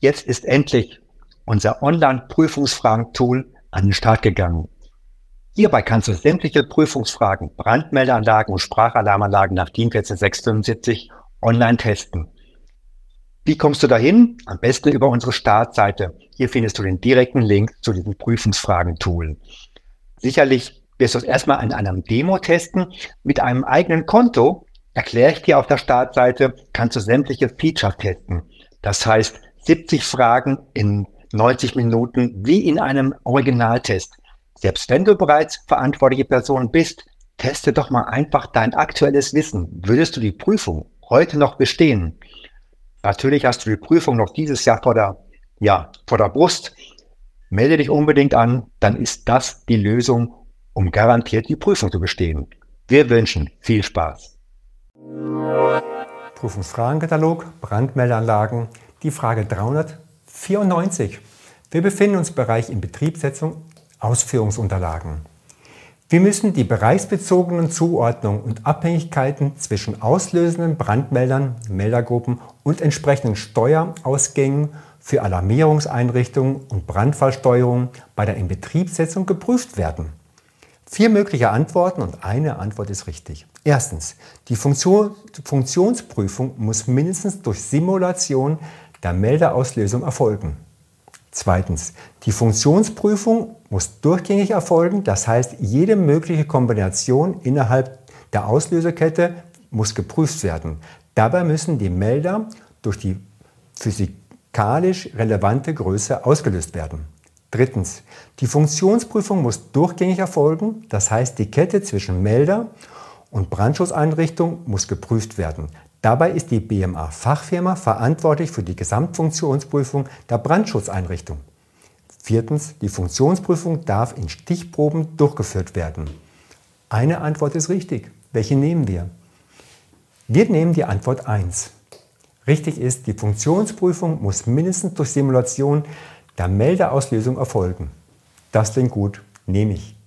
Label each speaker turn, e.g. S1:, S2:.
S1: Jetzt ist endlich unser Online-Prüfungsfragen-Tool an den Start gegangen. Hierbei kannst du sämtliche Prüfungsfragen, Brandmeldeanlagen und Sprachalarmanlagen nach DIN 14675 online testen. Wie kommst du dahin? Am besten über unsere Startseite. Hier findest du den direkten Link zu diesem Prüfungsfragen-Tool. Sicherlich wirst du es erstmal an einem Demo testen. Mit einem eigenen Konto, erkläre ich dir auf der Startseite, kannst du sämtliche Features testen. Das heißt, 70 Fragen in 90 Minuten wie in einem Originaltest. Selbst wenn du bereits verantwortliche Person bist, teste doch mal einfach dein aktuelles Wissen. Würdest du die Prüfung heute noch bestehen? Natürlich hast du die Prüfung noch dieses Jahr vor der Brust. Melde dich unbedingt an, dann ist das die Lösung, um garantiert die Prüfung zu bestehen. Wir wünschen viel Spaß.
S2: Prüfungsfragenkatalog, Brandmeldeanlagen, die Frage 394. Wir befinden uns im Bereich Inbetriebssetzung, Ausführungsunterlagen. Wir müssen die bereichsbezogenen Zuordnungen und Abhängigkeiten zwischen auslösenden Brandmeldern, Meldergruppen und entsprechenden Steuerausgängen für Alarmierungseinrichtungen und Brandfallsteuerung bei der Inbetriebssetzung geprüft werden. 4 mögliche Antworten und eine Antwort ist richtig. Erstens, die Funktionsprüfung muss mindestens durch Simulation der Meldeauslösung erfolgen. Zweitens, die Funktionsprüfung muss durchgängig erfolgen, das heißt, jede mögliche Kombination innerhalb der Auslösekette muss geprüft werden. Dabei müssen die Melder durch die physikalisch relevante Größe ausgelöst werden. Drittens, die Funktionsprüfung muss durchgängig erfolgen, das heißt, die Kette zwischen Melder und Brandschutzeinrichtung muss geprüft werden. Dabei ist die BMA-Fachfirma verantwortlich für die Gesamtfunktionsprüfung der Brandschutzeinrichtung. Viertens, die Funktionsprüfung darf in Stichproben durchgeführt werden. Eine Antwort ist richtig. Welche nehmen wir? Wir nehmen die Antwort 1. Richtig ist, die Funktionsprüfung muss mindestens durch Simulation der Meldeauslösung erfolgen. Das klingt gut, nehme ich.